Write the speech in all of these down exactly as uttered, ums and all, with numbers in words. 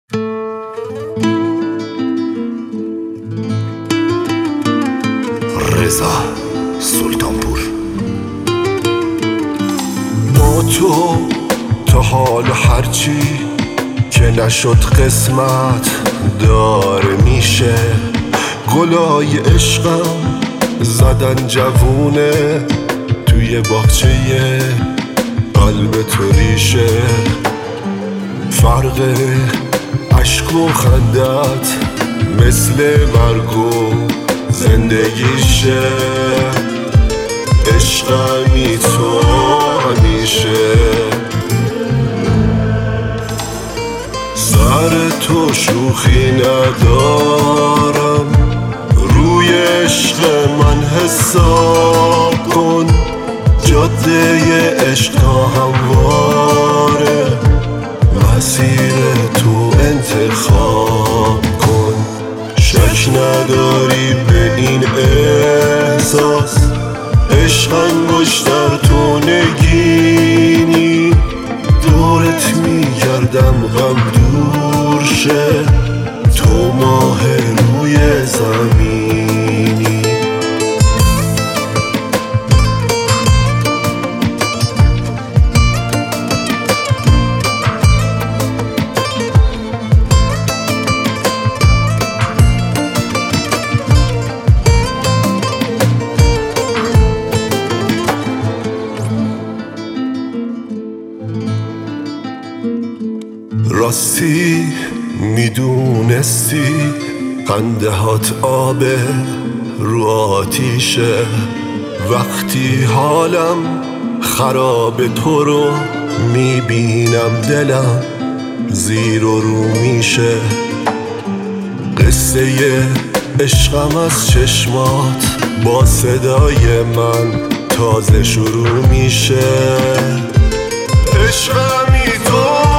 رضا سلطانپور. با تو تا حال هرچی که نشد قسمت داره میشه. گلای عشقم زدن جوونه توی باغچه قلب تو ریشه. فرق عشق و خندت مثل مرگ و زندگیشه. عشقمی تو همیشه. سر تو شوخی ندارم، روی عشق من حساب کن. جاده عشق تا همواره، مسیر تو انتخاب کن. شک نداری به این احساس، عشق انگشتر تو نگینی. دورت میگردم غم دور شه، تو ماه روی زمینی. راستی میدونستی خنده هات آبه رو آتیشه. وقتی حالم خراب تو رو میبینم دلم زیر و رو میشه. قصه عشقم از چشمات با صدای من تازه شروع میشه. عشقمی تو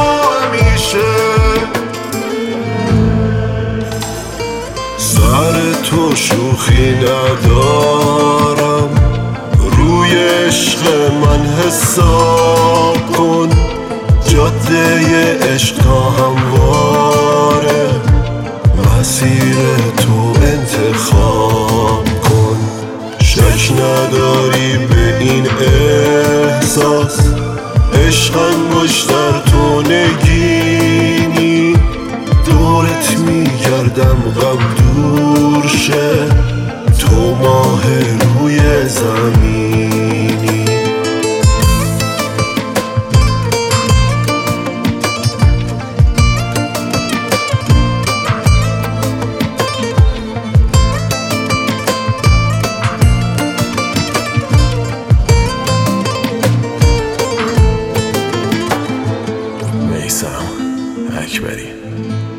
سر تو شوخی ندارم، روی عشق من حساب کن. جاده عشق تا همواره، مسیر تو انتخاب کن. شک نداری به این احساس، عشق انگشتر تو نگینی. دورت میگردم غم دور شه، تو ماه روی زمینی. میثم اکبری.